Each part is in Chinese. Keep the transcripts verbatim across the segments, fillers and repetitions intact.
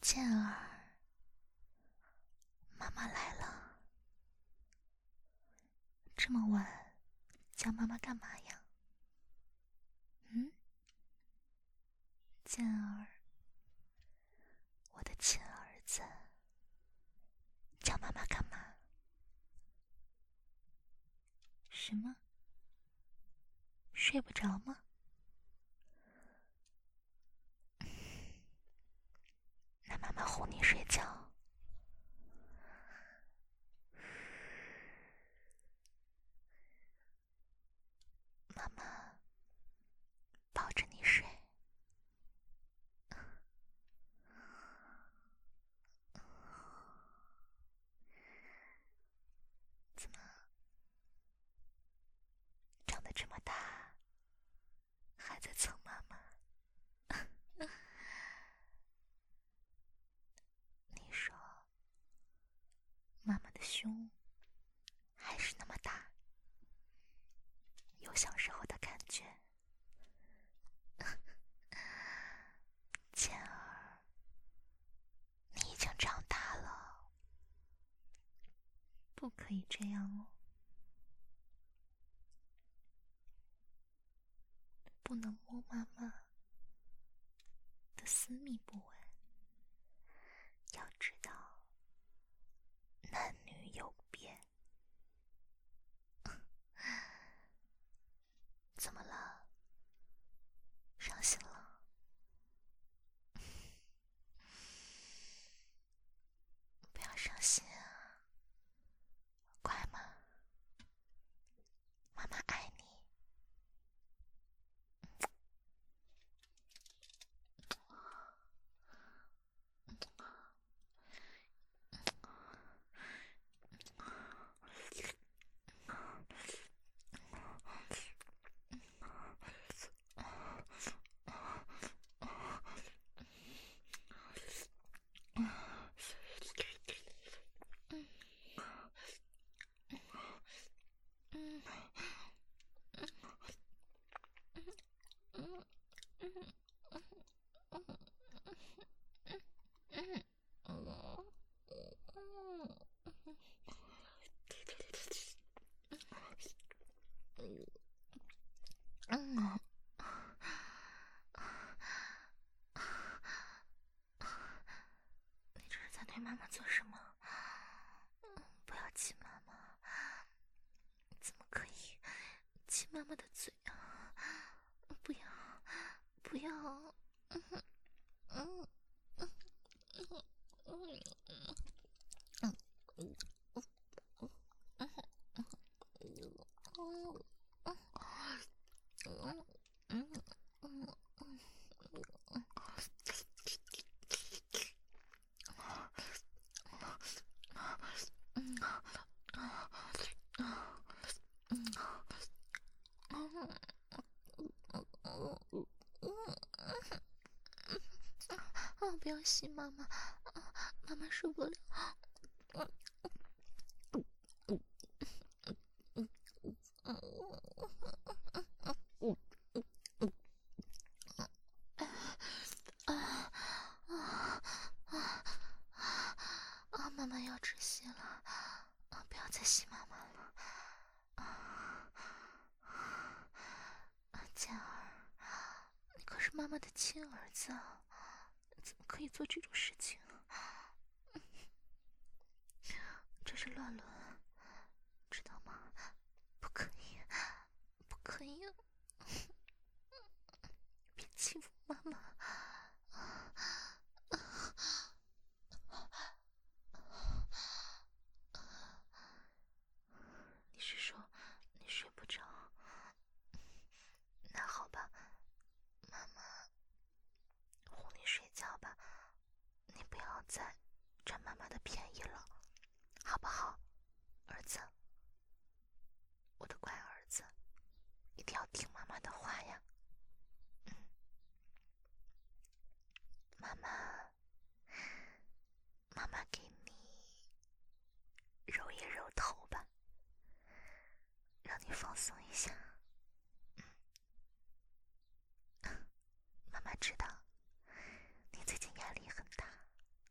健儿，妈妈来了。这么晚叫妈妈干嘛呀？嗯，健儿，我的亲儿子，叫妈妈干嘛？什么？睡不着吗？那妈妈哄你睡觉。妈妈抱着你睡。怎么长得这么大，还在蹭妈妈？你说妈妈的胸还是那么大，有小时候的感觉。健儿，你已经长大了，不可以这样哦，不能摸妈妈的私密部位。要知道，男女有别。怎么了？伤心了？不要伤心啊，乖吗？妈妈爱你。嗯，你这是在对妈妈做什么？不要亲妈妈，怎么可以亲妈妈的嘴啊？不要，不要。嗯嗯嗯嗯嗯啊！不要吸妈妈，妈妈受不了。啊啊啊啊！妈妈要窒息了，啊！不要再吸妈妈了。啊啊！健儿，你可是妈妈的亲儿子啊，怎么可以做这种事情？这是乱伦，知道吗？不可以，不可以！别欺负妈妈！你是说你睡不着？那好吧，妈妈哄你睡觉吧，你不要再占妈妈的便宜了，好不好，儿子？我的乖儿子，一定要听妈妈的话呀。嗯，妈妈，妈妈给你揉一揉头吧，让你放松一下。妈妈知道你最近压力很大，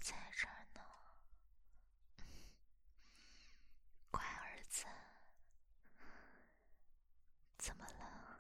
在这儿呢。乖儿子，怎么了？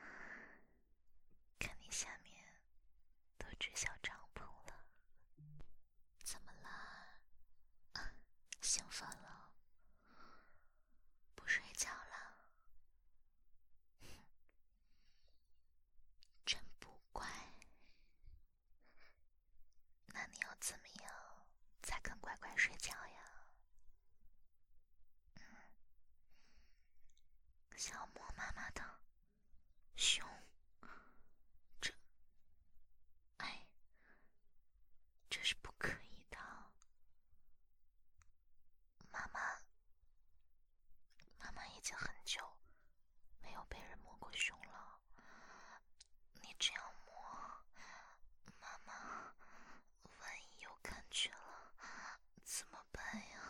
看你下面都织小帐篷了，怎么了？啊，兴奋了？不睡觉了？真不乖。那你要怎么样才肯乖乖睡觉呀？嗯，想要摸妈妈的胸，这，哎，这是不可以的。妈妈，妈妈已经很久没有被人摸过胸了，你这样摸，妈妈万一有感觉了，怎么办呀？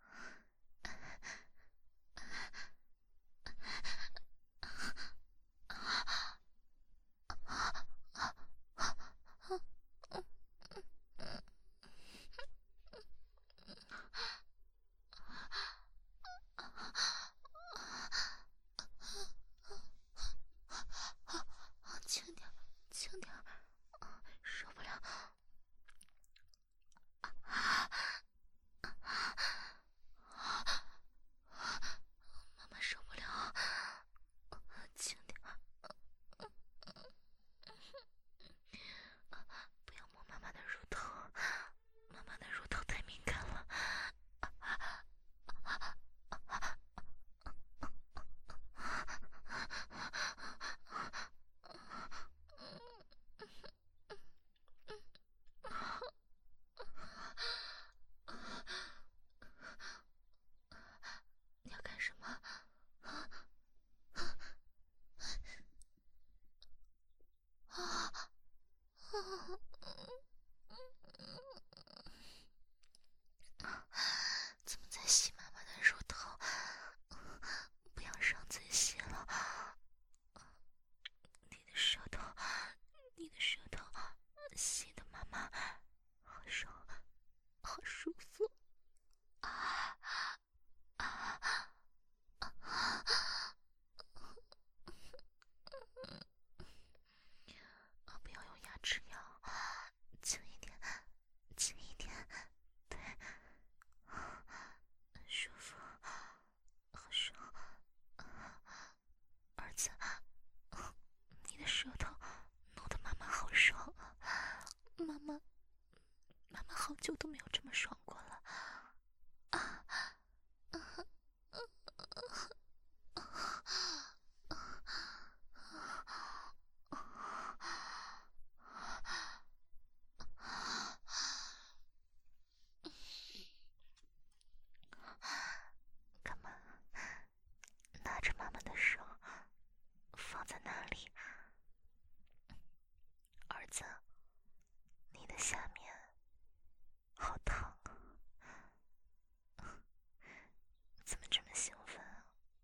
轻点，轻点，受不了！妈妈受不了，轻点，不要摸妈妈的乳头，妈妈的乳头太敏感了。你要干什么？怎么在吸妈妈的乳头？不要上嘴吸了。你的舌头，你的舌头吸的妈妈好爽，好舒服。啊啊啊！不要用牙齿咬，轻一点，轻一点，对，舒服，好爽。儿子，你的舌头弄得妈妈好爽啊！妈妈，妈妈好久都没有这么爽过了。啊啊干嘛？拿着妈妈的手放在那里。儿子，你的下面好烫啊！怎么这么兴奋啊？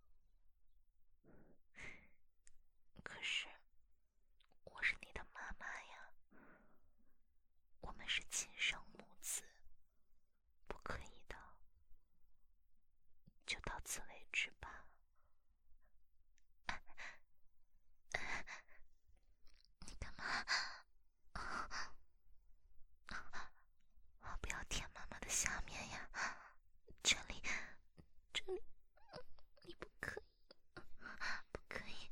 可是我是你的妈妈呀，我们是亲生母子，不可以的。就到此为止吧。你干嘛？不要舔妈妈的下面呀，这里，这里，你不可以，不可以。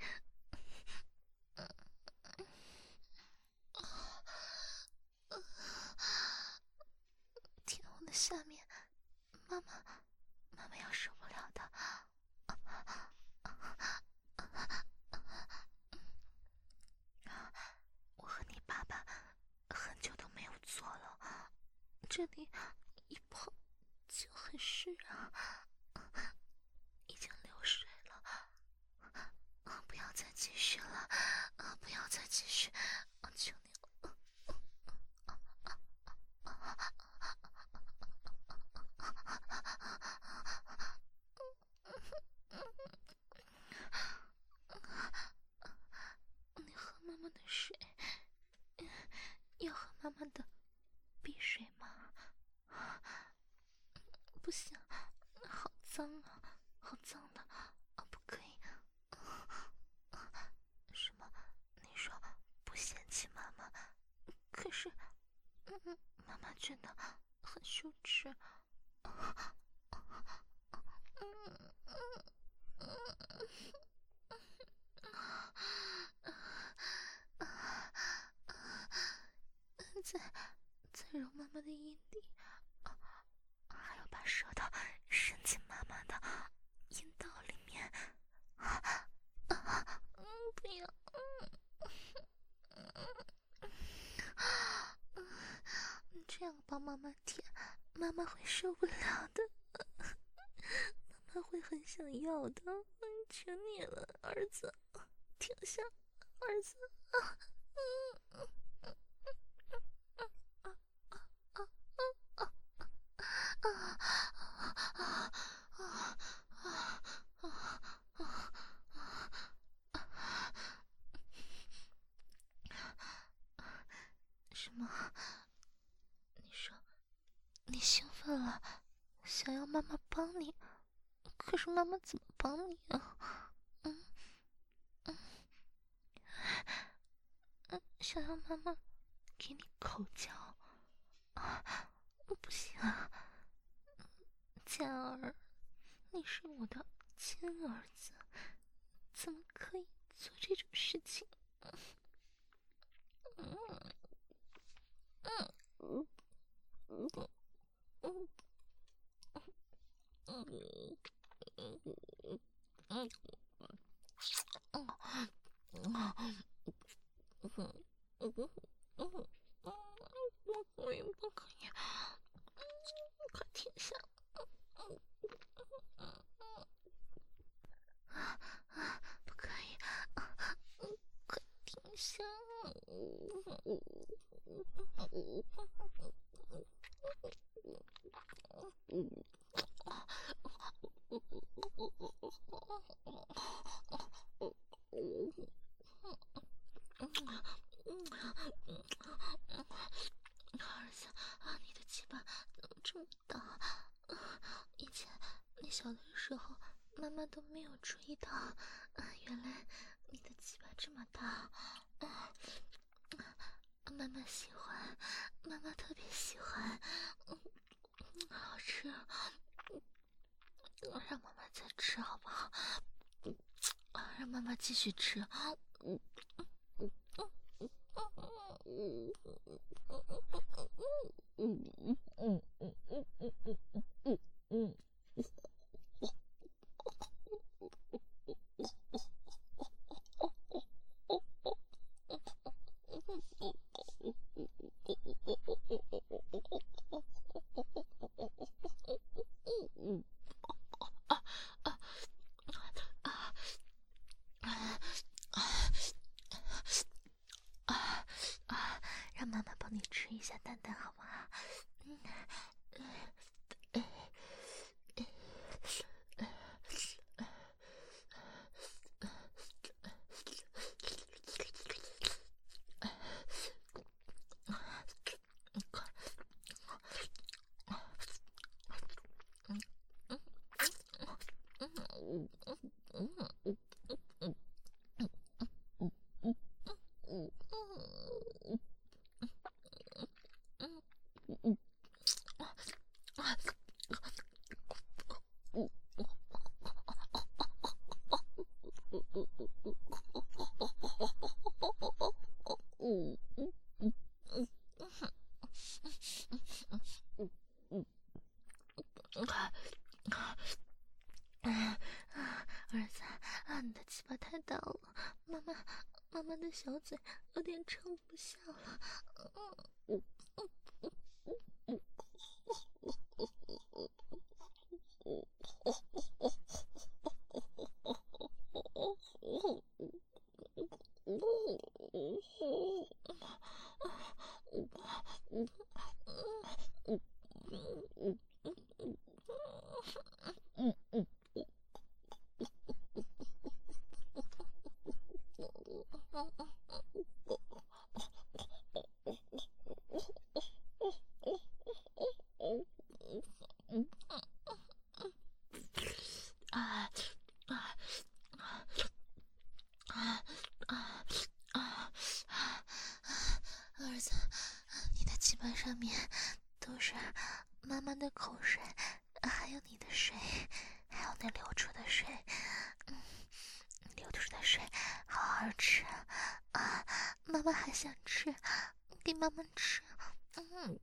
舔我的下面，妈妈，妈妈要受不了的。我和你爸爸很久都没有做了，这里一碰就很湿啊，已经流水了。不要再继续了，不要再继续，求你了。你喝妈妈的水，要喝妈妈的鼻水吗？ 不行，好脏啊，好脏的，啊，不可以。什么？你说不嫌弃妈妈？可是，嗯，妈妈觉得很羞耻。在在揉妈妈的阴蒂，还要把舌头伸进妈妈的阴道里面。嗯，不要，嗯，这样帮妈妈舔，妈妈会受不了的，妈妈会很想要的。求你了，儿子，停下，儿子。什么？你说你兴奋了，想要妈妈帮你，可是妈妈怎么帮你啊？嗯嗯嗯，想要妈妈给你口交啊？不行啊，佳儿，你是我的亲儿子，怎么可以做这种事情？嗯嗯嗯嗯嗯嗯嗯嗯，不可以，不可以，快停下！不可以，快停下！儿子啊，你的鸡巴怎么这么大？以前你小的时候，妈妈都没有注意到，啊，原来你的鸡巴这么大。啊，妈妈喜欢，妈妈特别喜欢，嗯，好吃，让妈妈再吃好不好？让妈妈继续吃。嗯嗯嗯嗯嗯嗯嗯嗯嗯嗯。让妈妈帮你吃一下蛋蛋好不好？嗯嗯嗯嗯嗯嗯嗯嗯，儿子啊，你的鸡巴太大了，妈妈，妈妈的小嘴有点撑不下了。嗯嗯嗯嗯嗯。 巴上面都是妈妈的口水，还有你的水，还有那流出的水。嗯，流出的水好好吃啊！妈妈还想吃，给妈妈吃。嗯。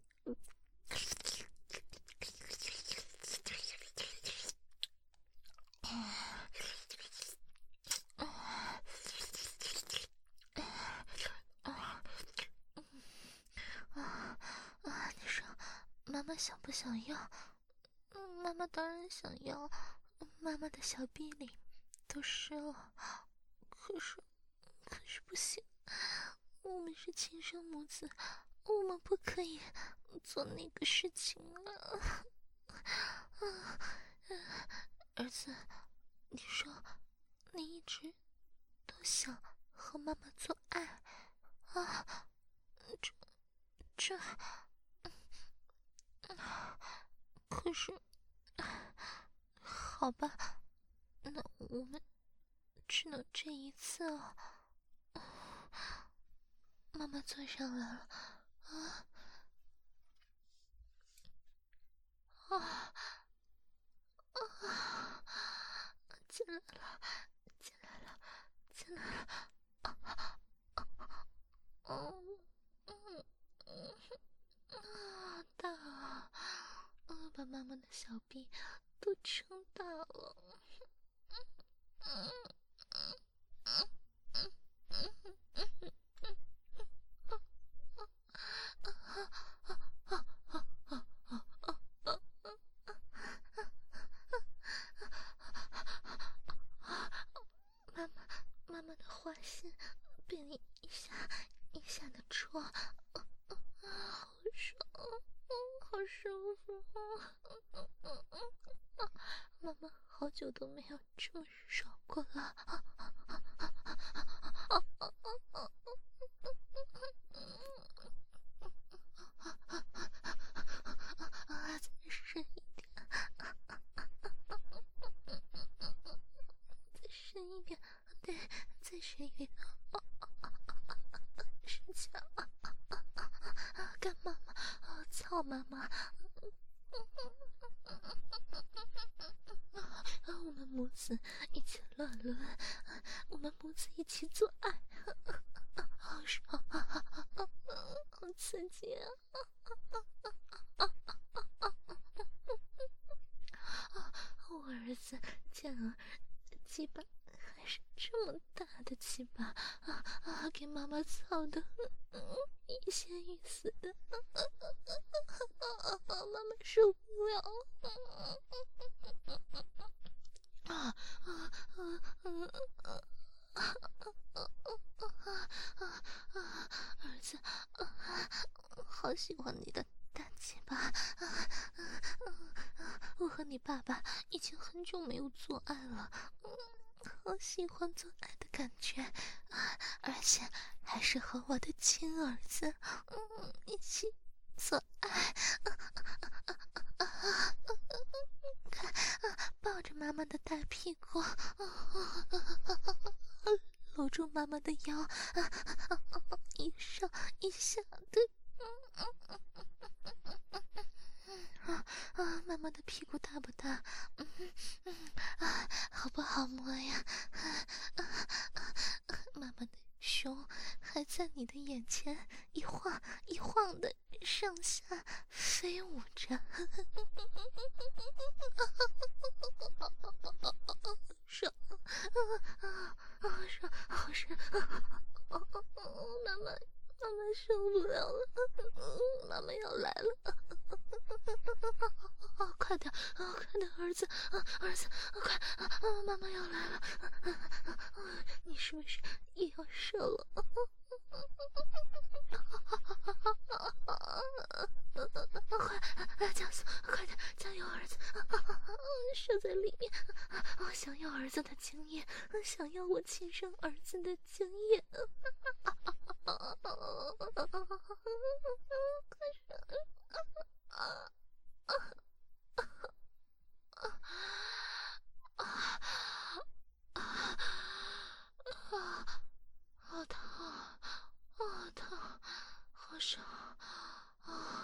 妈妈想不想要？嗯，妈妈当然想要。妈妈的小臂里都湿了，可是，可是不行，我们是亲生母子，我们不可以做那个事情啊！啊，儿子，你说你一直都想和妈妈做爱啊？这这。可是，好吧，那我们只能这一次了。妈妈坐上来了，啊啊啊！进来了，进来了，进来了！啊啊嗯嗯嗯啊，大啊！啊，把妈妈的小臂都撑大了。嗯嗯嗯嗯嗯嗯妈妈，妈妈的花心被你一下一下的戳，啊，好爽，嗯，好舒服，嗯嗯嗯嗯，妈妈好久都没有这么爽过了，啊啊啊啊啊啊啊！啊，再深一点，再深一点，对，再深一点，啊啊啊啊啊！深起来，啊啊啊啊啊！干妈妈，啊，操妈妈！啊，我们母子一起乱伦，我们母子一起做爱，好爽，好刺激啊！我儿子健儿鸡巴还是这么大的鸡巴啊啊！给妈妈操的欲仙欲死的，妈妈受不了！啊啊啊啊啊！啊啊！儿子，好喜欢你的大鸡巴！啊啊啊！我和你爸爸已经很久没有做爱了，好喜欢做爱的感觉啊！而且还是和我的亲儿子，嗯，一起做爱。看，抱着妈妈的大屁股，搂住妈妈的腰，一上一下的，啊啊！妈妈的屁股大不大？嗯嗯啊，好不好摸呀？啊啊啊！妈妈的胸还在你的眼前一晃一晃的上下飞舞着，爽啊啊啊！爽，好爽！妈妈，妈妈受不了了，妈妈要来了！啊，快点啊，快点，儿子啊，儿子，快啊！妈妈要来了！你是不是也要射了？快加速，快点，加油，儿子！射在里面，我想要儿子的经验，想要我亲生儿子的经验。快射！啊啊啊啊啊啊！好疼，好疼，好爽！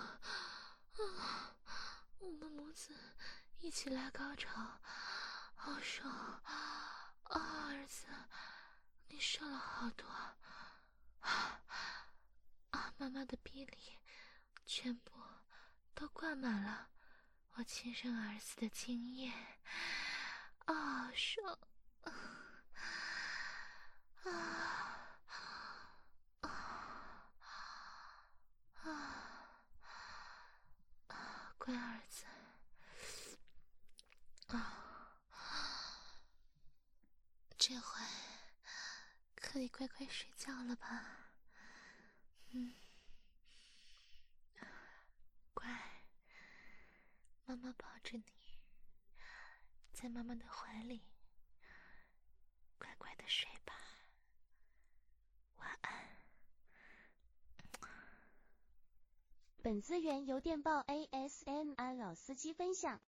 一起来高潮，好爽啊！儿子，你射了好多啊！啊，妈妈的臂里全部都灌满了我亲生儿子的精液，啊，爽！啊啊啊啊！乖儿子，啊，这回可以乖乖睡觉了吧？嗯，乖，妈妈抱着你，在妈妈的怀里，乖乖的睡吧。晚安。 本资源由电报 A S M R 老司机分享。